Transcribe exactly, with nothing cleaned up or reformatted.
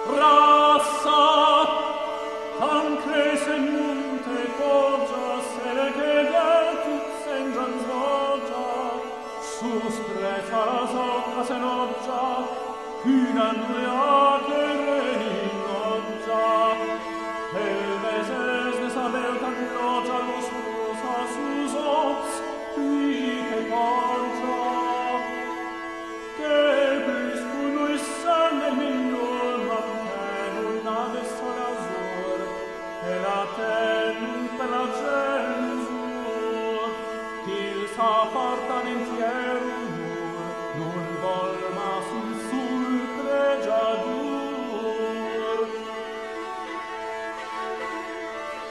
Rassa, anche se monte poggia, se le chede tut sengian svoggia, su stretta sopra se noggia, una nuea che reninoggia, e il meses ne saber tan loggia lo scusa suso, qui che poggia, che brisco noi san nel miglior, ma che non avesse l'azur, e la ten per la censur, qu'il s'appartan insieme,